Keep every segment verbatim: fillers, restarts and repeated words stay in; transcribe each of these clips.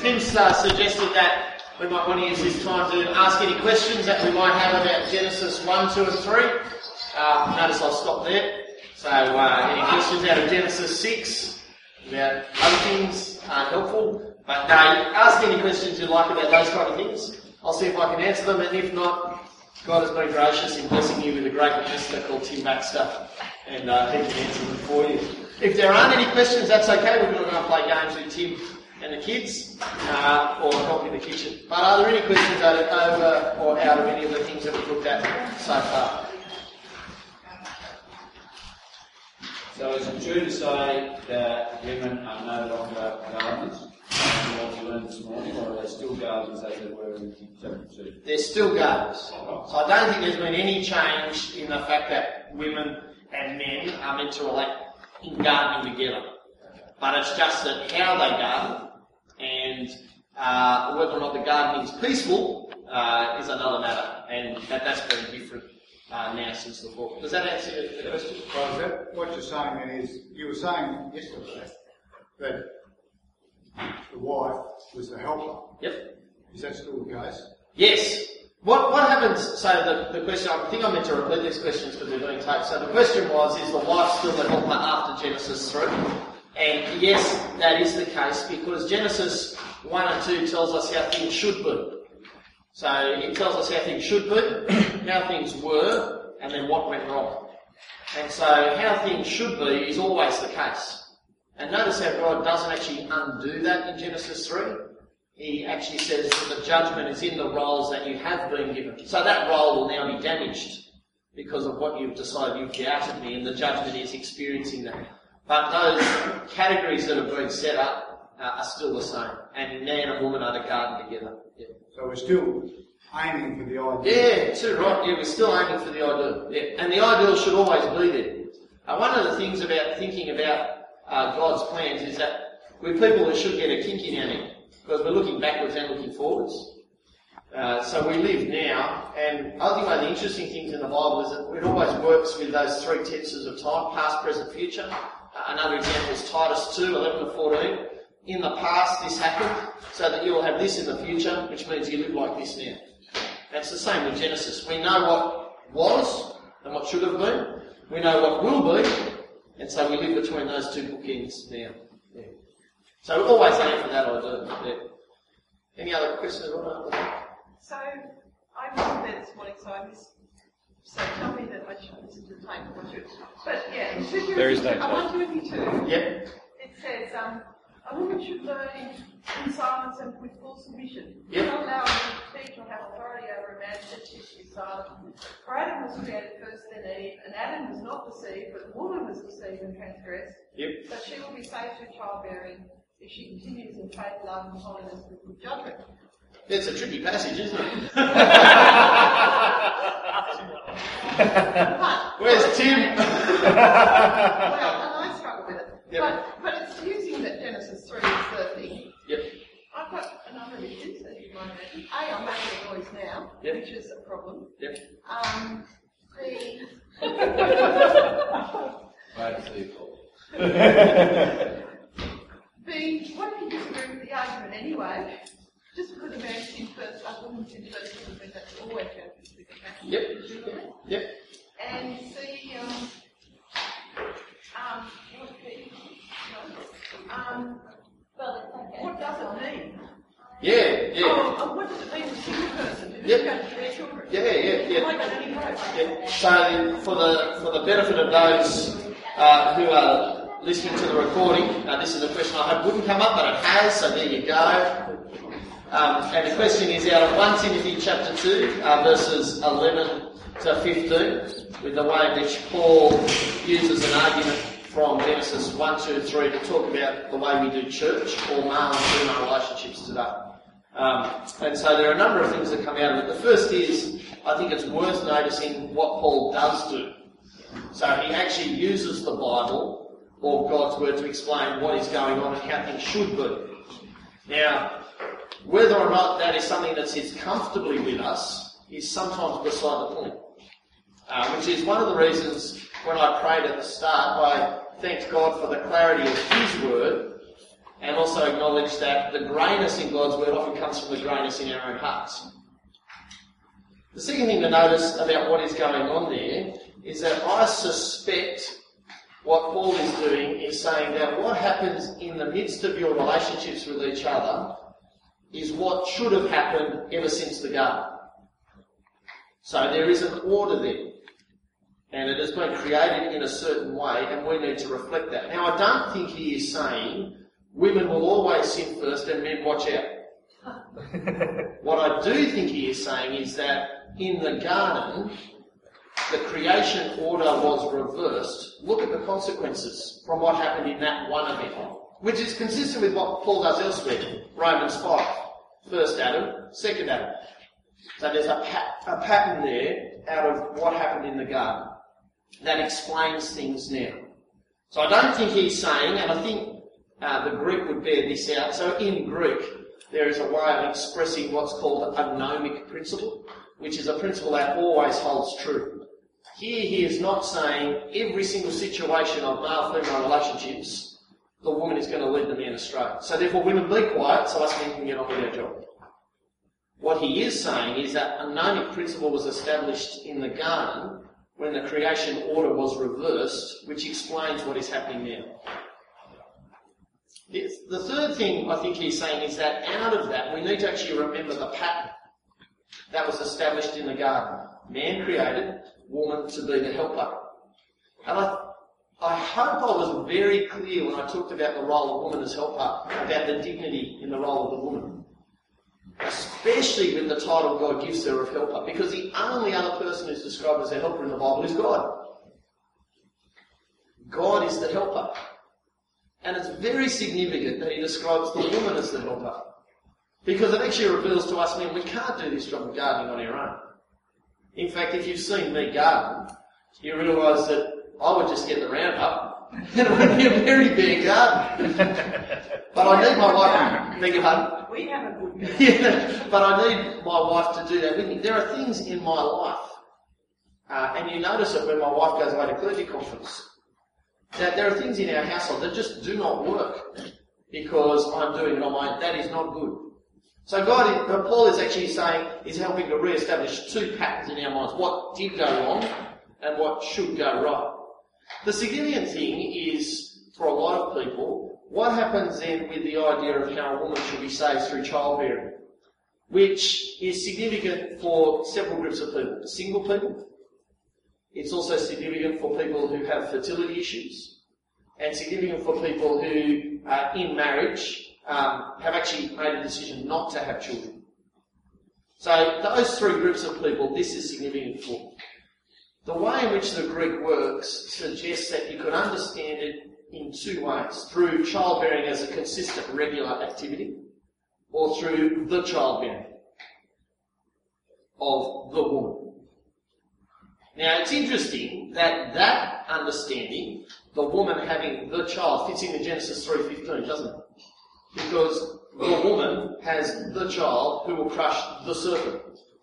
Tim's uh, suggested that we might want to use this time to ask any questions that we might have about Genesis one, two and three. Uh, notice I'll stop there. So uh, any questions out of Genesis six about other things are helpful. But no, ask any questions you like about those kind of things. I'll see if I can answer them, and if not, God has been gracious in blessing you with a great minister called Tim Baxter, and uh, he can answer them for you. If there aren't any questions, that's okay. We're going to go and play games with Tim and the kids, uh, or help in the kitchen. But are there any questions over, over or out of any of the things that we've looked at so far? So is it true to say that women are no longer gardeners? What you learned this morning, or are they still gardeners as they were in chapter two? They're still gardeners. So I don't think there's been any change in the fact that women and men are meant to relate in gardening together. But it's just that how they garden and uh, whether or not the gardening is peaceful uh, is another matter, and that, that's been different uh, now since the fall. Does that answer the question? Well, that, what you're saying then is, you were saying yesterday that the wife was the helper. Yep. Is that still the case? Yes. What what happens, so the, the question, I think I meant to repeat these questions because they're being taped. So the question was, is the wife still the helper after Genesis three? And yes, that is the case because Genesis one and two tells us how things should be. So it tells us how things should be, how things were, and then what went wrong. And so how things should be is always the case. And notice how God doesn't actually undo that in Genesis three. He actually says that the judgment is in the roles that you have been given. So that role will now be damaged because of what you've decided you've doubted me, and the judgment is experiencing that. But those categories that have been set up uh, are still the same. And man and woman are to garden together. Yeah. So we're still aiming for the ideal. Yeah, too right. Yeah, we're still aiming for the ideal. Yeah. And the ideal should always be there. Uh, one of the things about thinking about uh, God's plans is that we're people that should get a kink in our neck because we're looking backwards and looking forwards. Uh, so we live now, and I think one of the interesting things in the Bible is that it always works with those three tenses of time, past, present, future. Uh, another example is Titus two, eleven to fourteen. In the past this happened, so that you will have this in the future, which means you live like this now. And it's the same with Genesis. We know what was and what should have been. We know what will be, and so we live between those two bookends now. Yeah. So we always aim for that idea. Yeah. Any other questions? So I wasn't there this morning, so I missed. So tell me that I should listen to the tape or should. But yeah, in two There is no I one twenty-two. Yep. It says um, a woman should learn in, in silence and with full submission. Yep. Not allow a woman to teach or have authority over a man that she should be silent. For Adam was created first, then Eve, and Adam was not deceived, but the woman was deceived and transgressed. Yep. So she will be safe through childbearing if she continues in faith, love, and holiness with good judgment. It's a tricky passage, isn't it? But, Where's Tim? well, and I struggle with it. Yep. But, but it's using that Genesis three is the thing. Yep. I've got a number of issues, as you might imagine. A, I'm making a noise now, Yep. which is a problem. Yep. Um, B, B, what if you disagree with the argument anyway? Just because a man sinned first, a woman sinned first, doesn't mean that's always going to be the case. Yep. Yep. And C, um, um, what B? No. Um, what does it mean? Yeah, yeah. Oh, oh, what does it mean to a single person? Who's Yep. going to their children? Yeah, yeah, yeah. Like any growth. Yeah. So for the for the benefit of those uh, who are listening to the recording, uh, this is a question I hope wouldn't come up, but it has, so there you go. Um, and the question is out of First Timothy chapter two, uh, verses eleven to fifteen, with the way in which Paul uses an argument from Genesis one, two, three to talk about the way we do church or male and female relationships today. Um, and so there are a number of things that come out of it. The first is, I think it's worth noticing what Paul does do. So he actually uses the Bible or God's Word to explain what is going on and how things should be. Now, whether or not that is something that sits comfortably with us is sometimes beside the point. Uh, which is one of the reasons when I prayed at the start, I thanked God for the clarity of His Word and also acknowledge that the greyness in God's word often comes from the greyness in our own hearts. The second thing to notice about what is going on there is that I suspect what Paul is doing is saying that what happens in the midst of your relationships with each other is what should have happened ever since the garden. So there is an order there, and it has been created in a certain way, and we need to reflect that. Now, I don't think he is saying women will always sin first and men watch out. What I do think he is saying is that in the garden, the creation order was reversed. Look at the consequences from what happened in that one event, which is consistent with what Paul does elsewhere. Romans five. First Adam, second Adam. So there's a, pat- a pattern there out of what happened in the garden that explains things now. So I don't think he's saying, and I think uh, the Greek would bear this out. So in Greek, there is a way of expressing what's called a gnomic principle, which is a principle that always holds true. Here he is not saying every single situation of male-female relationships, the woman is going to lead the man astray. So therefore women be quiet so us men can get on with our job. What he is saying is that a gnomic principle was established in the garden when the creation order was reversed, which explains what is happening now. The third thing I think he's saying is that out of that we need to actually remember the pattern that was established in the garden. Man created, woman to be the helper. And I, I hope I was very clear when I talked about the role of woman as helper, about the dignity in the role of the woman. Especially with the title God gives her of helper, because the only other person who's described as a helper in the Bible is God. God is the helper. And it's very significant that he describes the woman as the helper, because it actually reveals to us men we can't do this job of gardening on our own. In fact, if you've seen me garden, you realise that I would just get the roundup and it would be a very bare garden. But I need my wife, beg your pardon? We have a good garden. Yeah, but I need my wife to do that with me. There are things in my life, uh, and you notice it when my wife goes away to clergy conference, that there are things in our household that just do not work because I'm doing it on my own. That is not good. So God, what Paul is actually saying, is helping to re-establish two patterns in our minds. What did go wrong and what should go right. The significant thing is, for a lot of people, what happens then with the idea of how a woman should be saved through childbearing, which is significant for several groups of people. Single people. It's also significant for people who have fertility issues, and significant for people who, uh, in marriage, um, have actually made a decision not to have children. So those three groups of people, this is significant for. The way in which the Greek works suggests that you could understand it in two ways: through childbearing as a consistent, regular activity, or through the childbearing of the woman. Now, it's interesting that that understanding, the woman having the child, fits into Genesis three fifteen, doesn't it? Because the woman has the child who will crush the serpent.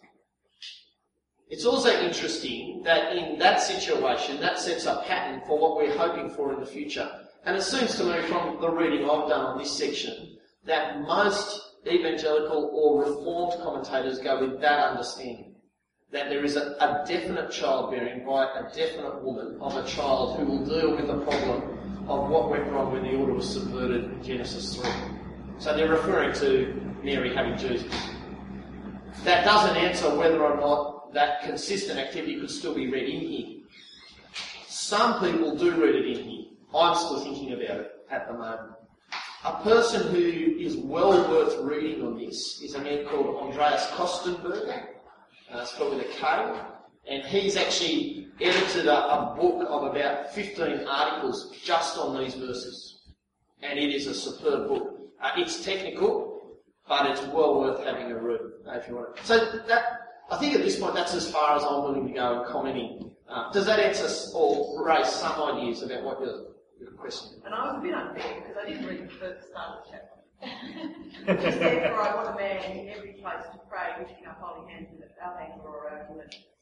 It's also interesting that in that situation, that sets a pattern for what we're hoping for in the future. And it seems to me from the reading I've done on this section that most evangelical or reformed commentators go with that understanding. That there is a, a definite childbearing by a definite woman of a child who will deal with the problem of what went wrong when the order was subverted in Genesis three. So they're referring to Mary having Jesus. That doesn't answer whether or not that consistent activity could still be read in here. Some people do read it in here. I'm still thinking about it at the moment. A person who is well worth reading on this is a man called Andreas Kostenberger. Uh, spelled with a K, and he's actually edited a, a book of about fifteen articles just on these verses, and it is a superb book. Uh, it's technical, but it's well worth having a read uh, if you want it. So that, I think at this point that's as far as I'm willing to go in commenting. Uh, does that answer or raise some ideas about what your, your question is? And I was a bit unfair because I didn't read the first start of the chapter. Just therefore I want a man in every place to pray, lifting up holy hands in the Alhambra or Argument.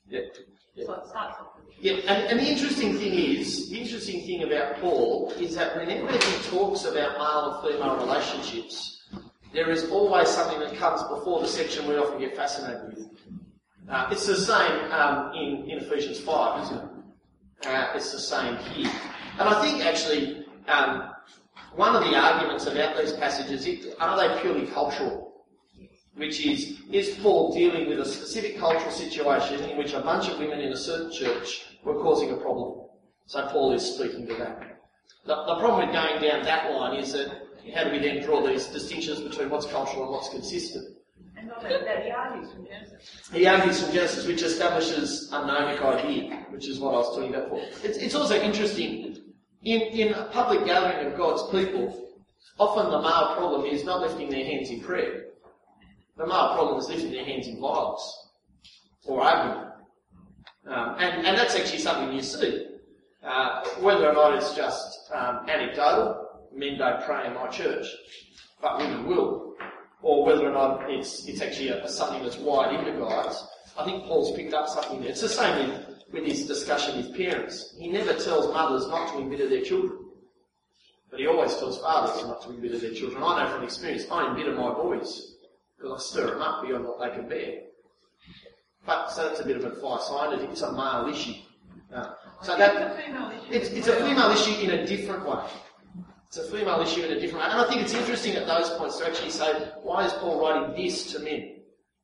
Yeah. Yeah. So it starts off with Yeah, and, and the interesting thing is, the interesting thing about Paul is that whenever he talks about male and female relationships, there is always something that comes before the section we often get fascinated with. Uh, it's the same um, in, in Ephesians five, isn't it? Uh, it's the same here. And I think actually um, one of the arguments about these passages, is, are they purely cultural? Which is, is Paul dealing with a specific cultural situation in which a bunch of women in a certain church were causing a problem? So Paul is speaking to that. The, the problem with going down that line is that how do we then draw these distinctions between what's cultural and what's consistent? And not only that, he argues from Genesis. He argues from Genesis, which establishes a gnomic idea, which is what I was talking about before. It's, it's also interesting, in, in a public gathering of God's people, often the male problem is not lifting their hands in prayer. The male problem is lifting their hands in violence or argument. Um, and, and that's actually something you see. Uh, whether or not it's just um, anecdotal, men don't pray in my church, but women will. Or whether or not it's it's actually a, a something that's wide into guys. I think Paul's picked up something there. It's the same with, with his discussion with parents. He never tells mothers not to embitter their children. But he always tells fathers not to embitter their children. I know from experience, I embitter my boys. Because I stir them up beyond what they can bear. But, so that's a bit of advice. I know it's a male issue. Uh, so that, it's a female issue. It's, it's a female issue in a different way. It's a female issue in a different way. And I think it's interesting at those points to actually say, why is Paul writing this to men?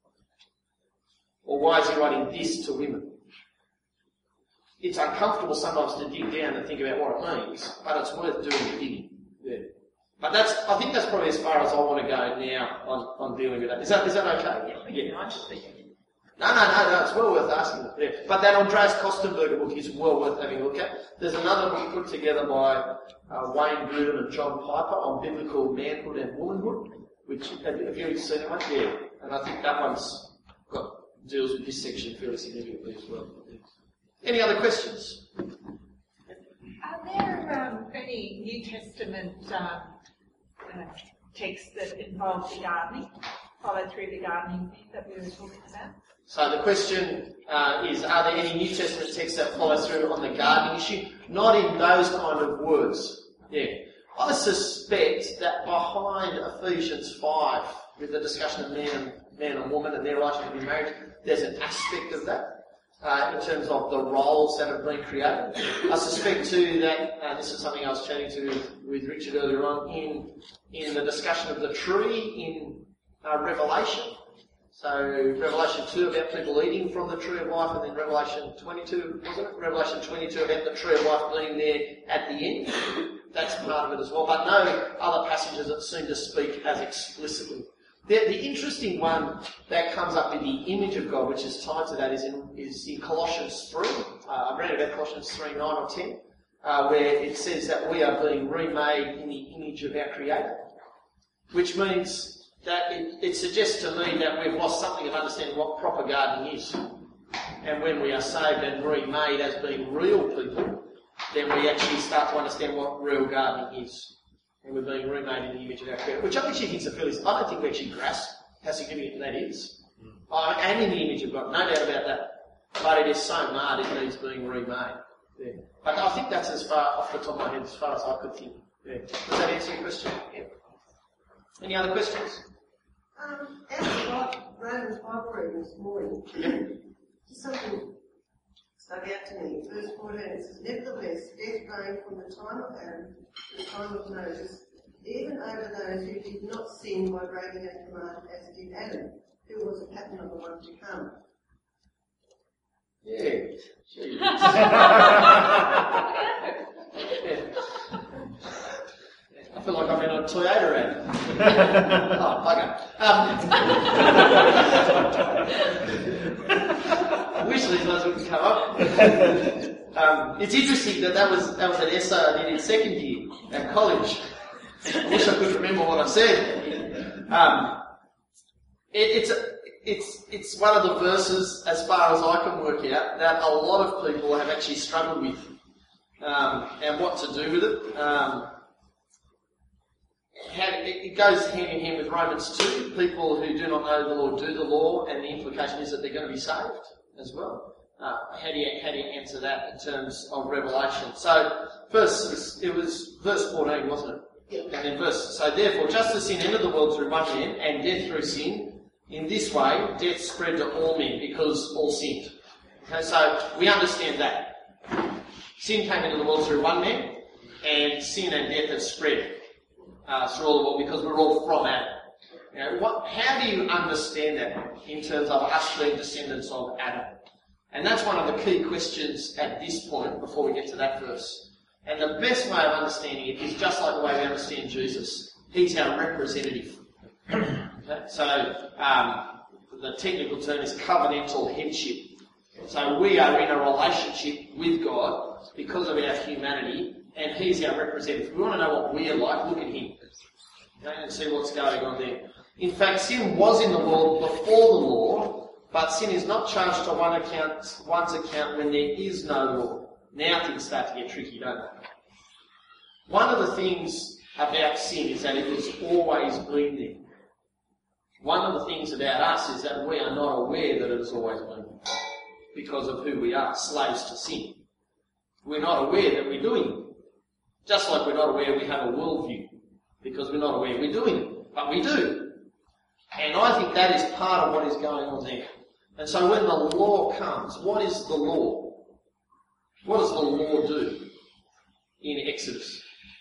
Or why is he writing this to women? It's uncomfortable sometimes to dig down and think about what it means, but it's worth doing the digging. Yeah. But that's, I think that's probably as far as I want to go now on, on dealing with that. Is that, is that okay? Yeah, yeah. I just think. No, no, no, no, it's well worth asking. Yeah. But that Andreas Kostenberger book is well worth having a look at. There's another book put together by uh, Wayne Grudem and John Piper on biblical manhood and womanhood, which, have, have you seen that one? Yeah. And I think that one's got, deals with this section fairly significantly as well. Any other questions? Are there um, any New Testament um, uh, texts that involve the gardening, follow through the gardening thing that we were talking about? So the question uh, is, are there any New Testament texts that follow through on the gardening issue? Not in those kind of words. Yeah. I suspect that behind Ephesians five, with the discussion of man and, man and woman and their right to be married, there's an aspect of that. Uh, in terms of the roles that have been created. I suspect too that, uh, this is something I was chatting to with, with Richard earlier on, in in the discussion of the tree in uh, Revelation. So Revelation two about people eating from the tree of life, and then Revelation twenty-two, wasn't it? Revelation twenty-two about the tree of life being there at the end. That's part of it as well, but no other passages that seem to speak as explicitly. The, the interesting one that comes up with the image of God, which is tied to that, is in, is in Colossians three. Uh, I read about Colossians three, nine or ten, uh, where it says that we are being remade in the image of our Creator, which means that it, it suggests to me that we've lost something of understanding what proper gardening is. And when we are saved and remade as being real people, then we actually start to understand what real gardening is. And we're being remade in the image of our Creator, which I actually think is a fairly, I don't think we actually grasp how significant that is. Mm. I am in the image of God, no doubt about that. But it is so marred, it needs being remade. Yeah. But I think that's as far off the top of my head as far as I could think. Yeah. Does that answer your question? Yeah. Any other questions? Um, as I Romans five reading this morning, just something stuck out to me. Verse fourteen, it says, nevertheless, death reigned from the time of Adam to the time of Moses, even over those who did not sin by breaking a command, as did Adam, who was a pattern of the one to come. Yeah. I feel like I'm in a Toyota ad. Oh, okay. Um, I wish these ones wouldn't come up. Um, it's interesting that that was that was an essay I did in second year at college. I wish I could remember what I said. Um, it, it's a, it's it's one of the verses, as far as I can work out, that a lot of people have actually struggled with, um, and what to do with it. Um, How, it goes hand in hand with Romans two. People who do not know the law do the law, and the implication is that they're going to be saved as well. uh, how do you how do you answer that in terms of Revelation? So first, it was verse fourteen, wasn't it? Yeah. And in verse so therefore, just as sin entered the world through one man, and death through sin, in this way death spread to all men because all sinned. Okay, so we understand that sin came into the world through one man, and sin and death have spread uh, through all the world because we're all from Adam. You know, what, how do you understand that in terms of us being descendants of Adam? And that's one of the key questions at this point before we get to that verse. And the best way of understanding it is just like the way we understand Jesus. He's our representative. Okay? So um, the technical term is covenantal headship. So we are in a relationship with God because of our humanity, and He's our representative. If we want to know what we are like, look at Him. Okay? And see what's going on there. In fact, sin was in the world before the law, but sin is not charged to one account, one's account when there is no law. Now things start to get tricky, don't they? One of the things about sin is that it has always been there. One of the things about us is that we are not aware that it has always been there because of who we are, slaves to sin. We're not aware that we're doing it. Just like we're not aware we have a worldview because we're not aware we're doing it. But we do. And I think that is part of what is going on there. And so when the law comes, what is the law? What does the law do in Exodus?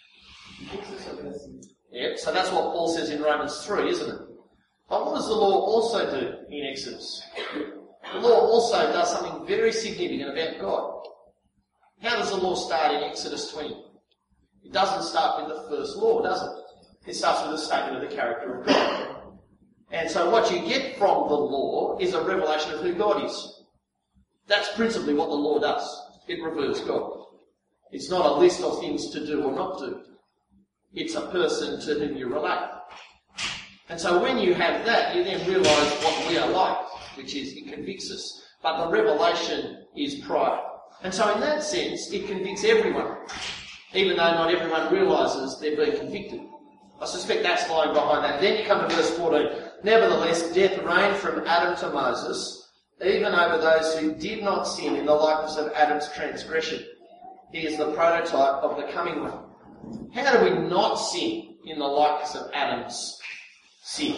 Yeah, so that's what Paul says in Romans three, isn't it? But what does the law also do in Exodus? The law also does something very significant about God. How does the law start in Exodus twenty? It doesn't start with the first law, does it? It starts with a statement of the character of God. And so what you get from the law is a revelation of who God is. That's principally what the law does. It reveals God. It's not a list of things to do or not do. It's a person to whom you relate. And so when you have that, you then realise what we are like, which is it convicts us. But the revelation is prior. And so in that sense, it convicts everyone, even though not everyone realises they're being convicted. I suspect that's lying behind that. Then you come to verse fourteen. Nevertheless, death reigned from Adam to Moses, even over those who did not sin in the likeness of Adam's transgression. He is the prototype of the coming one. How do we not sin in the likeness of Adam's sin?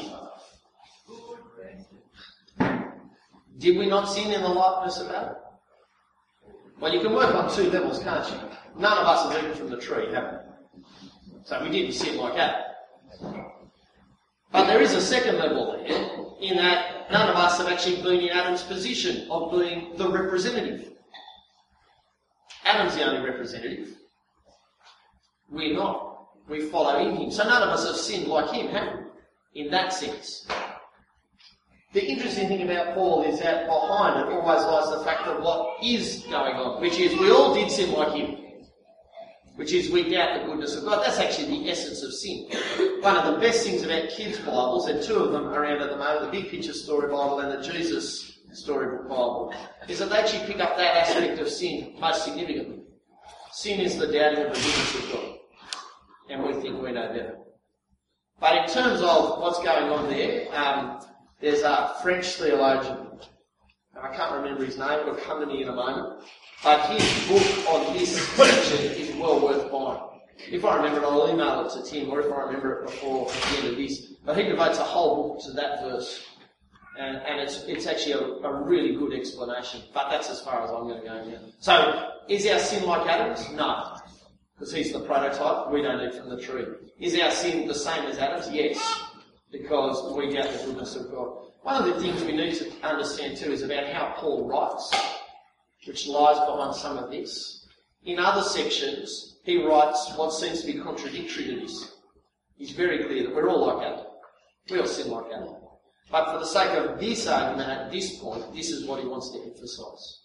Did we not sin in the likeness of Adam? Well, you can work on two levels, can't you? None of us have eaten from the tree, have we? So we didn't sin like Adam. But there is a second level there, in that none of us have actually been in Adam's position of being the representative. Adam's the only representative. We're not. We follow in him. So none of us have sinned like him, have we? In that sense. The interesting thing about Paul is that behind it always lies the fact of what is going on, which is we all did sin like him. Which is we doubt the goodness of God. That's actually the essence of sin. One of the best things about kids' Bibles, and two of them around at the moment, the Big Picture Story Bible and the Jesus Storybook Bible, is that they actually pick up that aspect of sin most significantly. Sin is the doubting of the goodness of God. And we think we know better. But in terms of what's going on there, um, there's a French theologian, I can't remember his name, it'll come to me in a moment, but his book on this section is well worth buying. If I remember it, I'll email it to Tim, or if I remember it before the end of this. But he devotes a whole book to that verse. And, and it's it's actually a, a really good explanation. But that's as far as I'm going to go now. So, is our sin like Adam's? No. Because he's the prototype. We don't eat from the tree. Is our sin the same as Adam's? Yes. Because we doubt the goodness of God. One of the things we need to understand too is about how Paul writes, which lies behind some of this. In other sections, he writes what seems to be contradictory to this. He's very clear that we're all like Adam. We all sin like Adam. But for the sake of this argument at this point, this is what he wants to emphasise.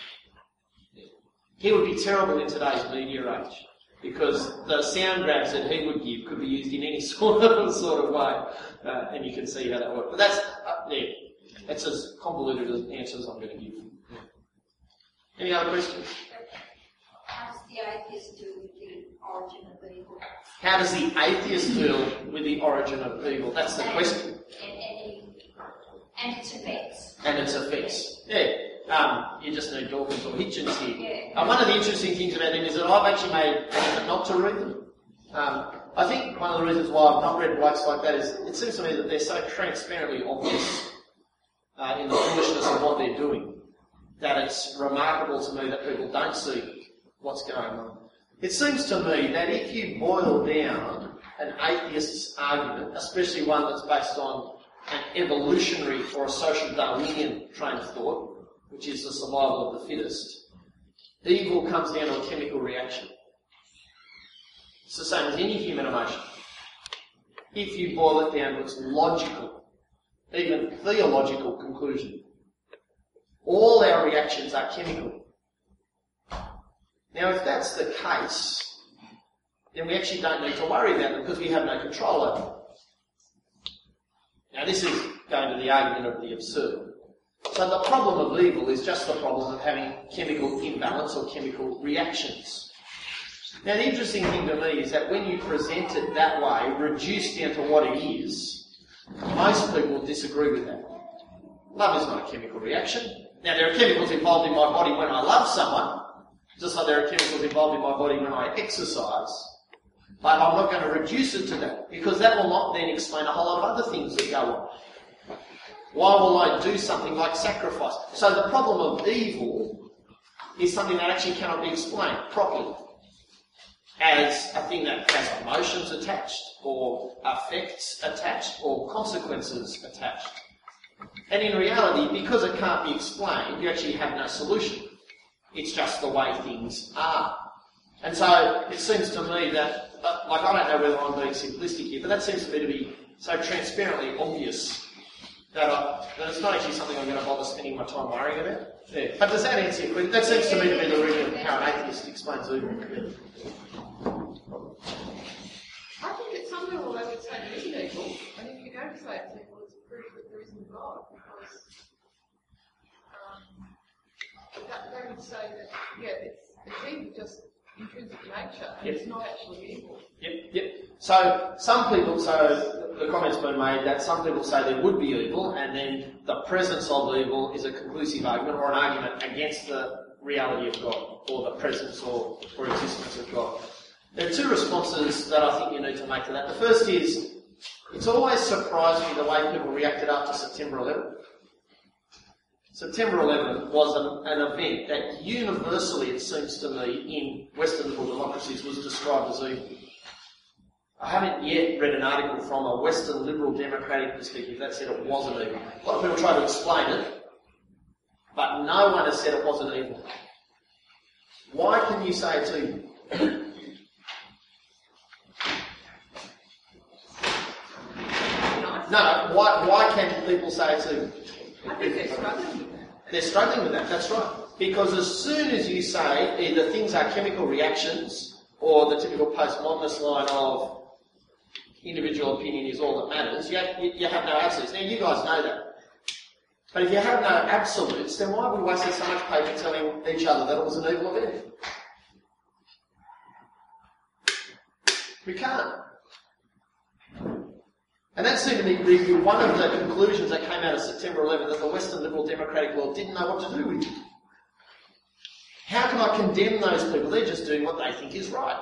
He would be terrible in today's media age, because the sound grabs that he would give could be used in any sort of sort of way, uh, and you can see how that works. But that's uh, there. That's as convoluted an answer as I'm going to give. Yeah. Any other questions? How does the atheist deal with the origin of evil? How does the atheist deal with the origin of evil? That's the and, question. And, and, and its effects. And its effects. Yeah. Um, you just need Dawkins or Hitchens here. Yeah. And one of the interesting things about them is that I've actually made an effort not to read them. Um, I think one of the reasons why I've not read works like that is it seems to me that they're so transparently obvious uh, in the foolishness of what they're doing that it's remarkable to me that people don't see what's going on. It seems to me that if you boil down an atheist's argument, especially one that's based on an evolutionary or a social Darwinian train of thought, which is the survival of the fittest, evil comes down to a chemical reaction. It's the same as any human emotion. If you boil it down to its logical, even theological conclusion, all our reactions are chemical. Now, if that's the case, then we actually don't need to worry about them because we have no control over them. Now, this is going to the argument of the absurd. So the problem of evil is just the problem of having chemical imbalance or chemical reactions. Now, the interesting thing to me is that when you present it that way, reduced down to what it is, most people disagree with that. Love is not a chemical reaction. Now, there are chemicals involved in my body when I love someone, just like there are chemicals involved in my body when I exercise. But I'm not going to reduce it to that, because that will not then explain a whole lot of other things that go on. Why will I do something like sacrifice? So the problem of evil is something that actually cannot be explained properly as a thing that has emotions attached, or effects attached, or consequences attached. And in reality, because it can't be explained, you actually have no solution. It's just the way things are. And so it seems to me that, like, I don't know whether I'm being simplistic here, but that seems to me to be so transparently obvious that, I, that it's not actually something I'm going to bother spending my time worrying about. Yeah. But does that answer your question? That seems to me to be the reason how an atheist explains evil. Yeah. I think at some level they would say there isn't evil, and if you're going to say it's evil, it's proof that there isn't God, because um, that, they would say that, yeah, it's, it's evil just intrinsic nature, and Yep. it's not actually evil. Yep, yep. So some people, so the comment's been made that some people say there would be evil, and then the presence of evil is a conclusive argument or an argument against the reality of God, or the presence or, or existence of God. There are two responses that I think you need to make to that. The first is, it's always surprised me the way people reacted after September eleventh. September eleventh was an, an event that universally, it seems to me, in Western liberal democracies was described as evil. I haven't yet read an article from a Western liberal democratic perspective that said it wasn't evil. A lot of people try to explain it, but no one has said it wasn't evil. Why can you say it's evil? No, why, why can people say it's evil? I think they're struggling with that. They're struggling with that, that's right. Because as soon as you say either things are chemical reactions or the typical postmodernist line of individual opinion is all that matters, you have, you have no absolutes. Now, you guys know that. But if you have no absolutes, then why have we wasted so much paper telling each other that it was an evil event? We can't. And that seemed to be one of the conclusions that came out of September eleventh, that the Western liberal democratic world didn't know what to do with it. How can I condemn those people? They're just doing what they think is right.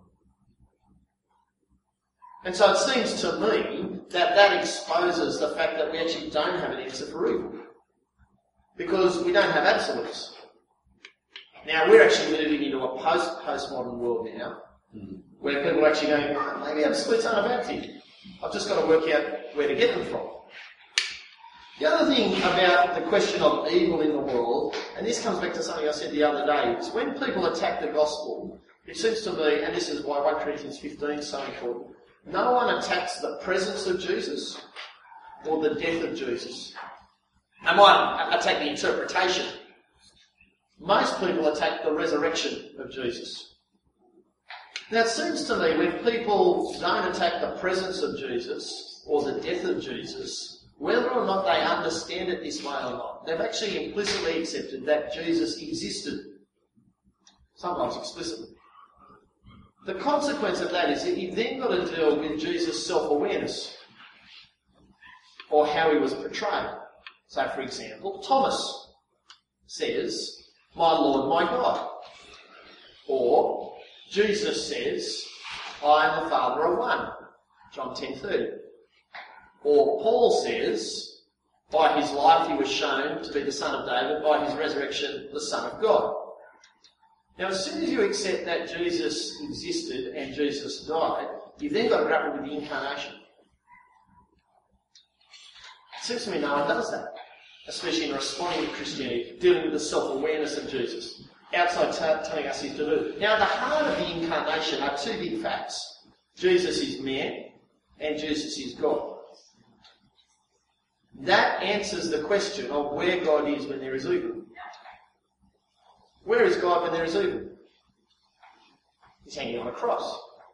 And so it seems to me that that exposes the fact that we actually don't have an answer for evil. Because we don't have absolutes. Now, we're actually moving into a post-postmodern world now, mm-hmm. where people are actually going, oh, maybe absolutes aren't a bad thing. I've just got to work out where to get them from. The other thing about the question of evil in the world, and this comes back to something I said the other day, is when people attack the gospel, it seems to me, and this is why First Corinthians fifteen is so important, no one attacks the presence of Jesus or the death of Jesus. They might attack the interpretation. Most people attack the resurrection of Jesus. Now, it seems to me when people don't attack the presence of Jesus or the death of Jesus, whether or not they understand it this way or not, they've actually implicitly accepted that Jesus existed. Sometimes explicitly. The consequence of that is that you've then got to deal with Jesus' self-awareness or how he was portrayed. So, for example, Thomas. says, my Lord, my God. Or Jesus says, I am the Father of one, John ten thirty. Or Paul says, by his life he was shown to be the Son of David, by his resurrection the Son of God. Now as soon as you accept that Jesus existed and Jesus died, you've then got to grapple with the incarnation. It seems to me no one does that, especially in responding to Christianity, dealing with the self-awareness of Jesus, outside t- telling us he's to do. Now, at the heart of the incarnation are two big facts. Jesus is man and Jesus is God. That answers the question of where God is when there is evil. Where is God when there is evil? He's hanging on a cross.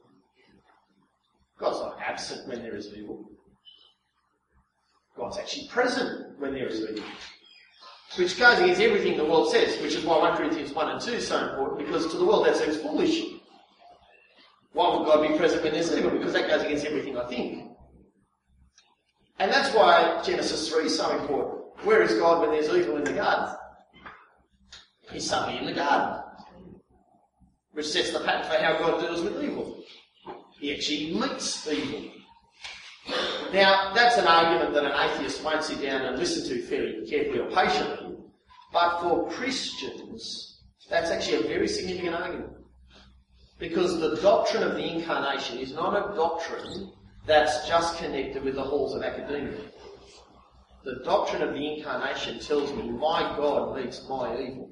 God's not absent when there is evil. God's actually present when there is evil. Which goes against everything the world says, which is why First Corinthians one and two is so important, because to the world that seems foolish. Why would God be present when there's evil? Because that goes against everything I think. And that's why Genesis three is so important. Where is God when there's evil in the garden? He's suddenly in the garden. Which sets the pattern for how God deals with evil. He actually meets evil. Now, that's an argument that an atheist won't sit down and listen to fairly carefully or patiently. But for Christians, that's actually a very significant argument. Because the doctrine of the incarnation is not a doctrine that's just connected with the halls of academia. The doctrine of the incarnation tells me my God meets my evil.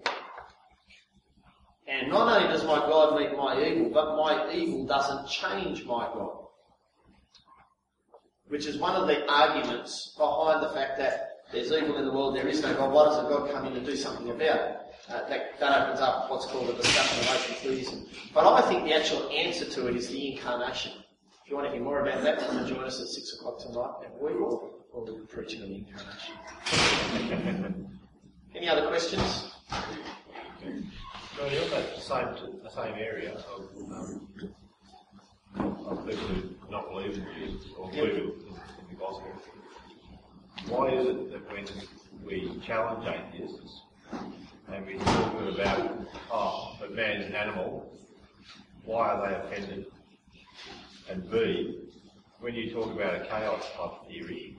And not only does my God meet my evil, but my evil doesn't change my God. Which is one of the arguments behind the fact that there's evil in the world, there is no God. Why doesn't God come in and do something about it? Uh, that, that opens up what's called a discussion of ancient theism. But I think the actual answer to it is the incarnation. If you want to hear more about that, come and join us at six o'clock tonight, and we will, or we'll be preaching on the incarnation. Any other questions? Well, you're the same, the same area of, um, of people who do not believe in Jesus or believe in the gospel. Why is it that when we challenge atheists and we talk to them about, oh, but man is an animal, why are they offended? And B, when you talk about a chaos type theory,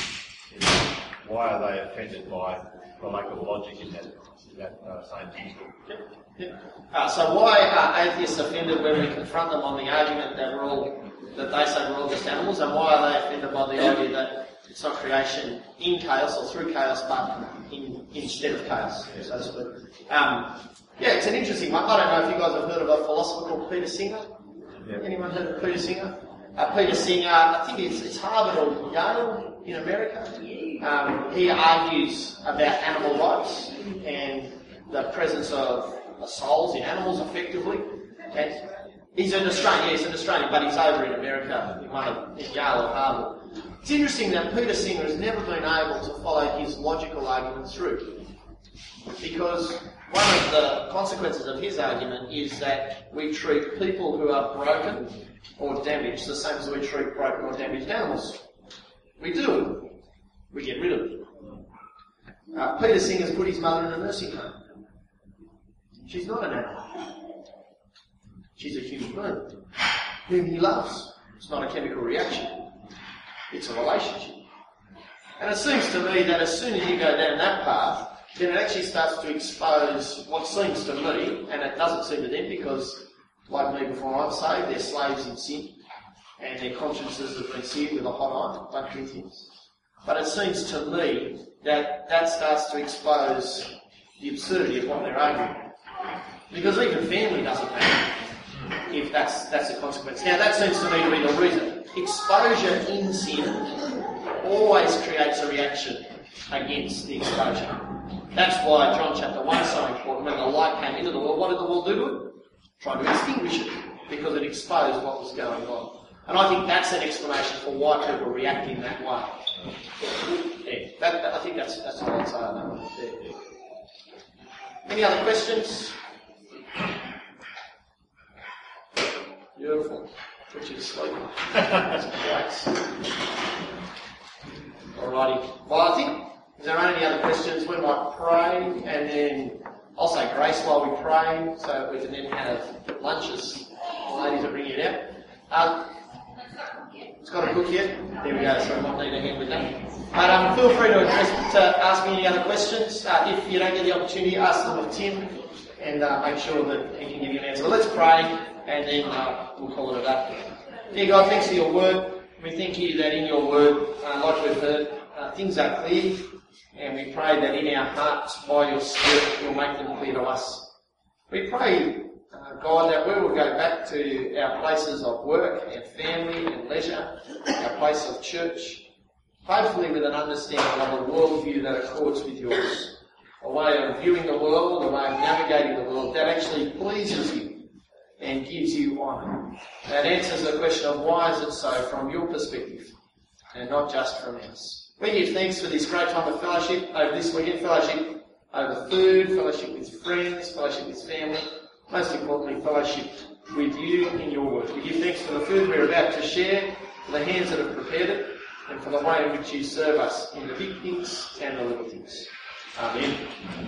why are they offended by the lack of logic in that, that uh, same system? Yep. Yep. Uh, so why are atheists offended when we confront them on the argument that we're all, that they say we're all just animals, and why are they offended by the idea that it's not creation in chaos or through chaos, but in, instead of chaos, so to speak? Um, yeah, it's an interesting one. I don't know if you guys have heard of a philosopher called Peter Singer. Yeah. Anyone heard of Peter Singer? Uh, Peter Singer, I think it's, it's Harvard or Yale in America. Um, he argues about animal rights and the presence of souls in animals, effectively. And he's an Australian, yeah, he's an Australian, but he's over in America, in one of in Yale or Harvard. It's interesting that Peter Singer has never been able to follow his logical arguments through, because one of the consequences of his argument is that we treat people who are broken or damaged the same as we treat broken or damaged animals. We do. We get rid of them. Uh, Peter Singer's put his mother in a nursing home. She's not an animal. She's a human being whom he loves. It's not a chemical reaction. It's a relationship. And it seems to me that as soon as you go down that path, then it actually starts to expose what seems to me, and it doesn't seem to them because, like me before I'm saved, they're slaves in sin, and their consciences have been seared with a hot iron, First Corinthians. But it seems to me that that starts to expose the absurdity of what they're arguing. Because even family doesn't matter if that's that's the consequence. Now that seems to me to be the reason. Exposure in sin always creates a reaction against the exposure. That's why John chapter one is so important. When the light came into the world, what did the world do to it? Tried to extinguish it, because it exposed what was going on. And I think that's an explanation for why people react in that way. Yeah, that, that, I think that's that's what I'd say on that one. Yeah, yeah. Any other questions? Beautiful. Which is sleeping. That's great. Alrighty. Well, I think If there aren't any other questions, we might pray, and then I'll say grace while we pray, so we can then have lunches. The ladies will bring it out. Um, it's got a book yet. There we go, so I might need a hand with that. But um, feel free to address, to ask me any other questions. Uh, if you don't get the opportunity, ask them of Tim, and uh, make sure that he can give you an answer. But let's pray, and then uh, we'll call it a day. Dear God, thanks for your word. We thank you that in your word, uh, like we've heard, uh, things are clear, and we pray that in our hearts, by your Spirit, you'll make them clear to us. We pray, uh, God, that we will go back to our places of work and family and leisure, our place of church, hopefully with an understanding of a worldview that accords with yours, a way of viewing the world, a way of navigating the world that actually pleases you and gives you honour. That answers the question of why is it so from your perspective and not just from ours. We give thanks for this great time of fellowship over this weekend, fellowship over food, fellowship with friends, fellowship with family, most importantly fellowship with you in your word. We give thanks for the food we're about to share, for the hands that have prepared it, and for the way in which you serve us in the big things and the little things. Amen.